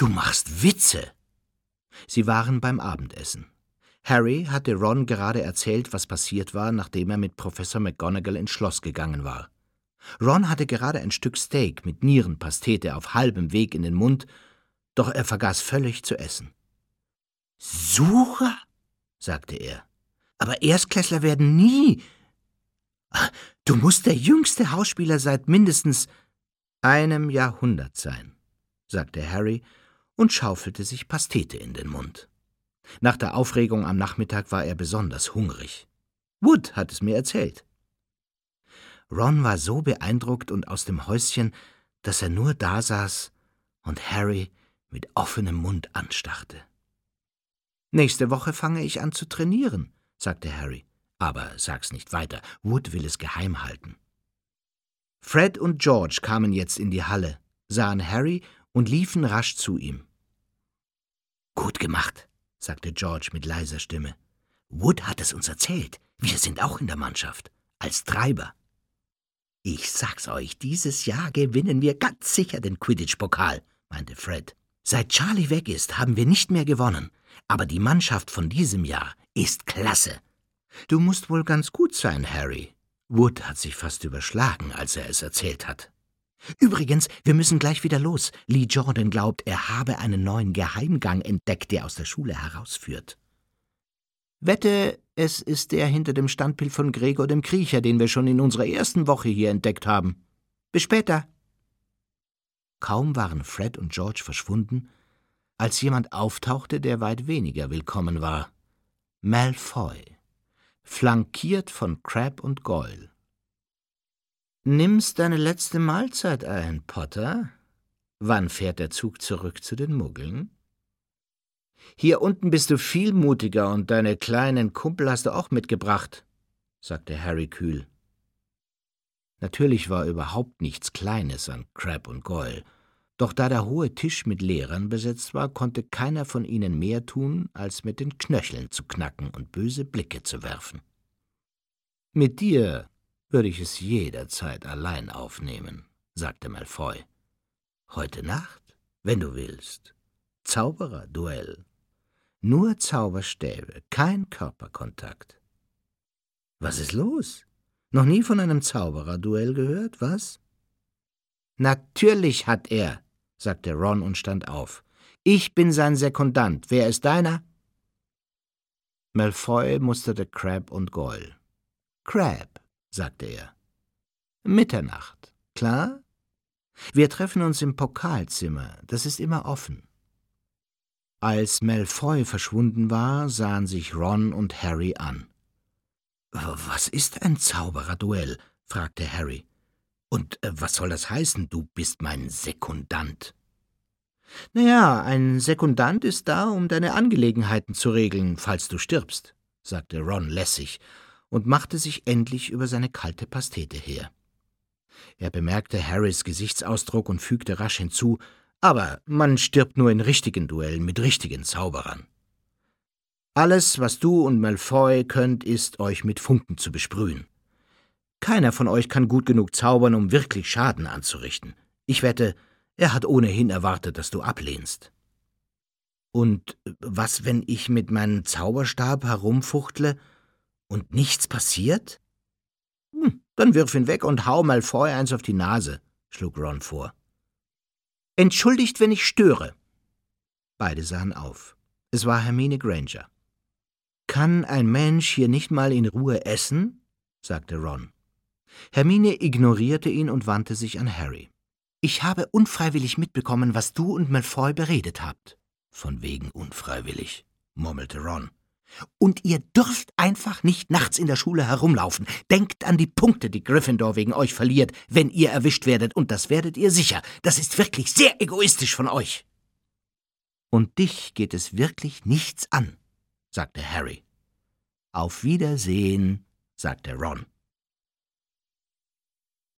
»Du machst Witze!« Sie waren beim Abendessen. Harry hatte Ron gerade erzählt, was passiert war, nachdem er mit Professor McGonagall ins Schloss gegangen war. Ron hatte gerade ein Stück Steak mit Nierenpastete auf halbem Weg in den Mund, doch er vergaß völlig zu essen. »Sucher?«, sagte er. »Aber Erstklässler werden nie. Du musst der jüngste Hausspieler seit mindestens einem Jahrhundert sein«, sagte Harry und schaufelte sich Pastete in den Mund. Nach der Aufregung am Nachmittag war er besonders hungrig. Wood hat es mir erzählt. Ron war so beeindruckt und aus dem Häuschen, dass er nur dasaß und Harry mit offenem Mund anstarrte. »Nächste Woche fange ich an zu trainieren«, sagte Harry. »Aber sag's nicht weiter, Wood will es geheim halten.« Fred und George kamen jetzt in die Halle, sahen Harry und liefen rasch zu ihm. »Gut gemacht«, sagte George mit leiser Stimme. »Wood hat es uns erzählt. Wir sind auch in der Mannschaft. Als Treiber.« »Ich sag's euch, dieses Jahr gewinnen wir ganz sicher den Quidditch-Pokal«, meinte Fred. »Seit Charlie weg ist, haben wir nicht mehr gewonnen. Aber die Mannschaft von diesem Jahr ist klasse.« »Du musst wohl ganz gut sein, Harry.« Wood hat sich fast überschlagen, als er es erzählt hat. »Übrigens, wir müssen gleich wieder los. Lee Jordan glaubt, er habe einen neuen Geheimgang entdeckt, der aus der Schule herausführt.« »Wette, es ist der hinter dem Standbild von Gregor dem Kriecher, den wir schon in unserer ersten Woche hier entdeckt haben. Bis später.« Kaum waren Fred und George verschwunden, als jemand auftauchte, der weit weniger willkommen war. Malfoy, flankiert von Crabbe und Goyle. »Nimmst deine letzte Mahlzeit ein, Potter? Wann fährt der Zug zurück zu den Muggeln?« »Hier unten bist du viel mutiger und deine kleinen Kumpel hast du auch mitgebracht«, sagte Harry kühl. Natürlich war überhaupt nichts Kleines an Crabbe und Goyle, doch da der hohe Tisch mit Lehrern besetzt war, konnte keiner von ihnen mehr tun, als mit den Knöcheln zu knacken und böse Blicke zu werfen. »Mit dir würde ich es jederzeit allein aufnehmen«, sagte Malfoy. »Heute Nacht, wenn du willst. Zaubererduell. Nur Zauberstäbe, kein Körperkontakt.« »Was ist los? Noch nie von einem Zaubererduell gehört, was?« »Natürlich hat er«, sagte Ron und stand auf. »Ich bin sein Sekundant. Wer ist deiner?« Malfoy musterte Crabbe und Goyle. »Crabbe«, sagte er. »Mitternacht, klar? Wir treffen uns im Pokalzimmer, das ist immer offen.« Als Malfoy verschwunden war, sahen sich Ron und Harry an. »Was ist ein Zaubererduell?« fragte Harry. »Und was soll das heißen, du bist mein Sekundant?« »Naja, ein Sekundant ist da, um deine Angelegenheiten zu regeln, falls du stirbst«, sagte Ron lässig und machte sich endlich über seine kalte Pastete her. Er bemerkte Harrys Gesichtsausdruck und fügte rasch hinzu, »aber man stirbt nur in richtigen Duellen mit richtigen Zauberern. Alles, was du und Malfoy könnt, ist, euch mit Funken zu besprühen. Keiner von euch kann gut genug zaubern, um wirklich Schaden anzurichten. Ich wette, er hat ohnehin erwartet, dass du ablehnst.« »Und was, wenn ich mit meinem Zauberstab herumfuchtle und nichts passiert?« »Dann wirf ihn weg und hau Malfoy eins auf die Nase«, schlug Ron vor. »Entschuldigt, wenn ich störe.« Beide sahen auf. Es war Hermine Granger. »Kann ein Mensch hier nicht mal in Ruhe essen?« sagte Ron. Hermine ignorierte ihn und wandte sich an Harry. »Ich habe unfreiwillig mitbekommen, was du und Malfoy beredet habt.« »Von wegen unfreiwillig«, murmelte Ron. »Und ihr dürft einfach nicht nachts in der Schule herumlaufen. Denkt an die Punkte, die Gryffindor wegen euch verliert, wenn ihr erwischt werdet, und das werdet ihr sicher. Das ist wirklich sehr egoistisch von euch.« »Und dich geht es wirklich nichts an«, sagte Harry. »Auf Wiedersehen«, sagte Ron.